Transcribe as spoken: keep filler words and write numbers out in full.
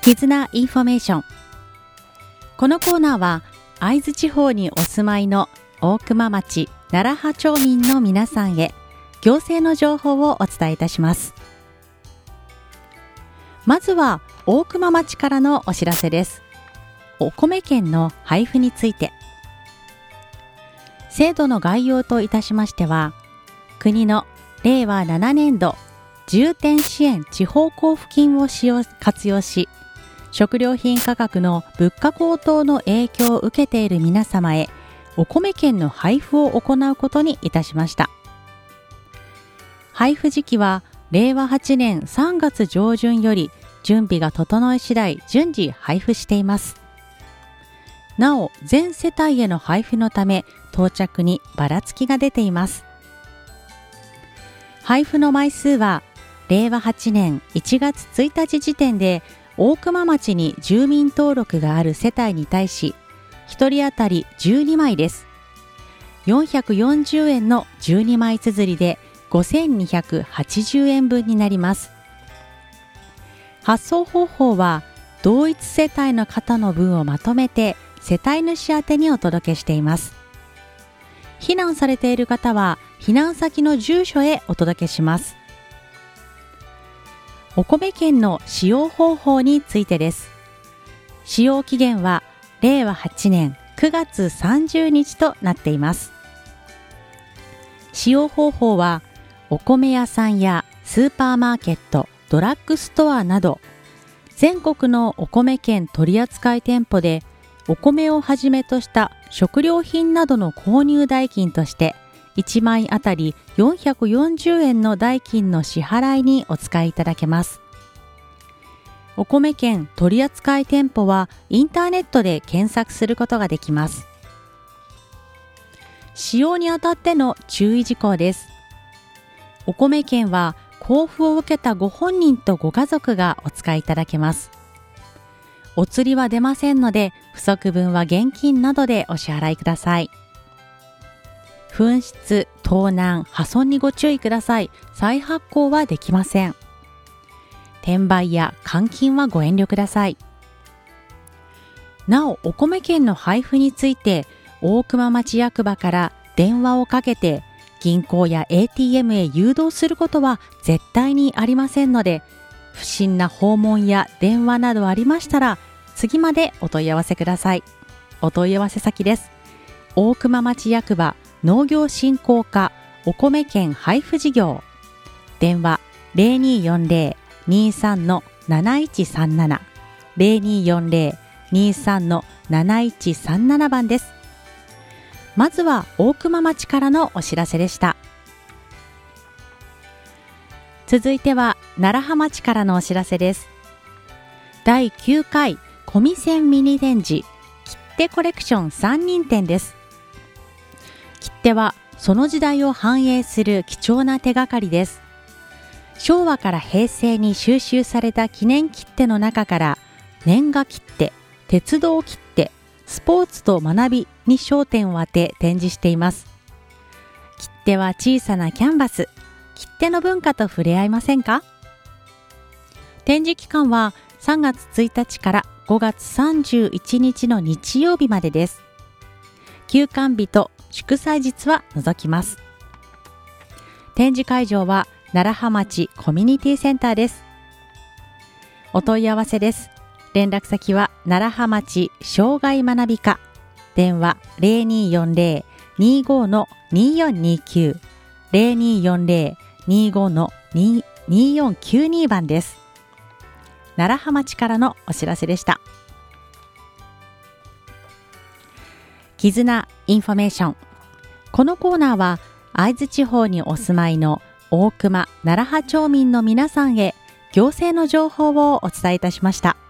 絆インフォメーション。このコーナーは会津地方にお住まいの大熊町楢葉町民の皆さんへ行政の情報をお伝えいたします。まずは大熊町からのお知らせです。お米券の配布について。制度の概要といたしましては、国のれいわななねんど重点支援地方交付金を使用活用し、食料品価格の物価高騰の影響を受けている皆様へお米券の配布を行うことにいたしました。配布時期はれいわはちねんさんがつじょうじゅんより準備が整い次第順次配布しています。なお全世帯への配布のため到着にばらつきが出ています。配布の枚数はれいわはちねんいちがつついたち時点で大熊町に住民登録がある世帯に対しひとり当たりじゅうにまいです。よんひゃくよんじゅうえんのじゅうにまい綴りでごせんにひゃくはちじゅうえんぶんになります。発送方法は同一世帯の方の分をまとめて世帯主宛てにお届けしています。避難されている方は避難先の住所へお届けします。お米券の使用方法についてです。使用期限はれいわはちねんくがつさんじゅうにちとなっています。使用方法はお米屋さんやスーパーマーケット、ドラッグストアなど全国のお米券取扱店舗でお米をはじめとした食料品などの購入代金としていちまいあたりよんひゃくよんじゅうえんの代金の支払いにお使いいただけます。お米券取扱店舗はインターネットで検索することができます。使用にあたっての注意事項です。お米券は交付を受けたご本人とご家族がお使いいただけます。お釣りは出ませんので、不足分は現金などでお支払いください。紛失、盗難、破損にご注意ください。再発行はできません。転売や換金はご遠慮ください。なお、お米券の配布について、大熊町役場から電話をかけて、銀行や エーティーエム へ誘導することは絶対にありませんので、不審な訪問や電話などありましたら、次までお問い合わせください。お問い合わせ先です。大熊町役場農業振興課お米券配布事業。電話 ゼロにーよんゼロ にーさん なないちさんなな ゼロにーよんゼロ にーさん なないちさんなな 番です。まずは大熊町からのお知らせでした。続いては楢葉町からのお知らせです。だいきゅうかい米線ミニ展示切手コレクションさんにんてんです。切手はその時代を反映する貴重な手がかりです。昭和から平成に収集された記念切手の中から年賀切手、鉄道切手、スポーツと学びに焦点を当て展示しています。切手は小さなキャンバス、切手の文化と触れ合いませんか？展示期間はさんがつついたちからごがつさんじゅういちにちの日曜日までです。休館日と祝祭日は除きます。展示会場は楢葉町コミュニティセンターです。お問い合わせです。連絡先は楢葉町障害学び課、電話 ゼロにーよんゼロ にーご にーよんにーきゅう ゼロにーよんゼロ にーご にーよんきゅうに 番です。楢葉町からのお知らせでした。絆インフォメーション。このコーナーは会津地方にお住まいの大熊楢葉町民の皆さんへ行政の情報をお伝えいたしました。